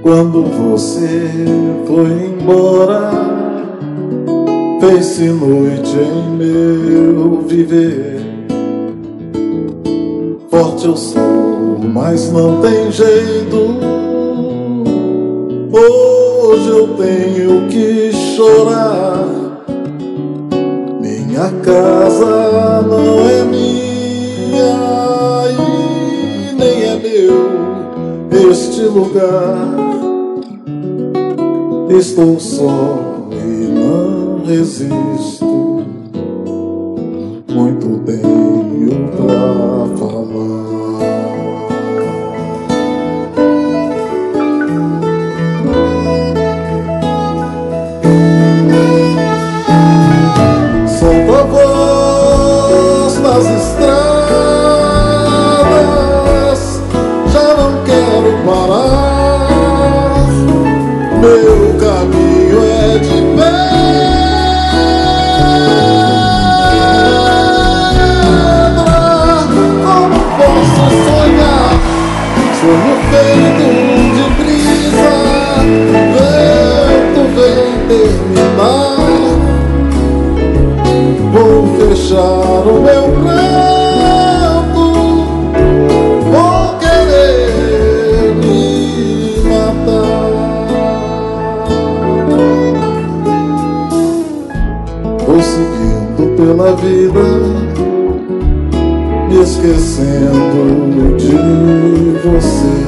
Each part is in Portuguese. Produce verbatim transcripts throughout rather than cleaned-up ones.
Quando você foi embora, fez-se noite em meu viver. Forte eu sou, mas não tem jeito. Hoje eu tenho que chorar. Minha casa não é minha e nem é meu este lugar. Estou só e não resisto. Muito tenho pra falar. Solta a voz nas estradas, já não quero parar. Meu caminho é de pedra. Como posso sonhar? Sonho feito de brisa. Vento vem terminar. Vou fechar o meu pranto. Vou querer me matar. Vou seguindo pela vida, me esquecendo de você.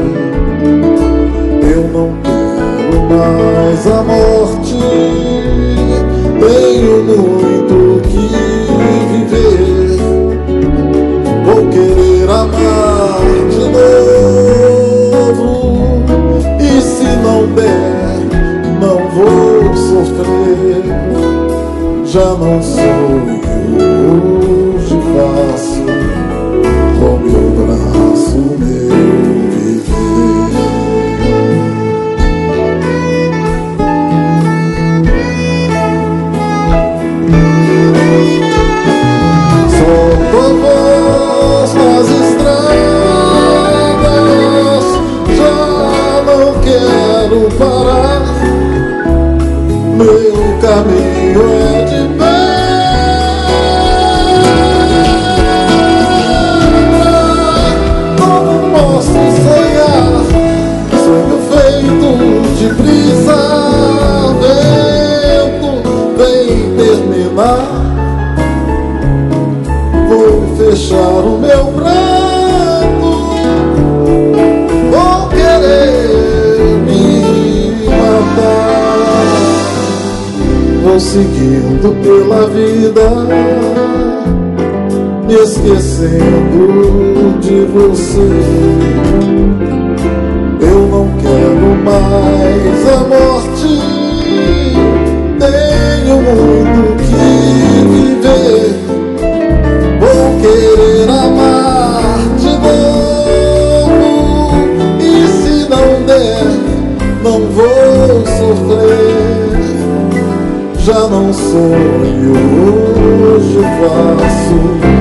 Eu não quero mais a morte. Tenho muito que viver. Vou querer amar de novo. E se não der, não vou sofrer. Já não sou eu, hoje faço com meu braço meu viver. Solto a voz nas estradas, já não quero parar. Meu caminho é de pedra. Como posso sonhar? Sonho feito de brisa. Vento vem terminar. Vou fechar o meu pranto. Vou querer me matar. Vou seguindo pela vida, me esquecendo de você. Eu não quero mais a morte. Tenho muito que viver. Vou querer amar de novo. E se não der, não vou sofrer. Já não sonho, hoje faço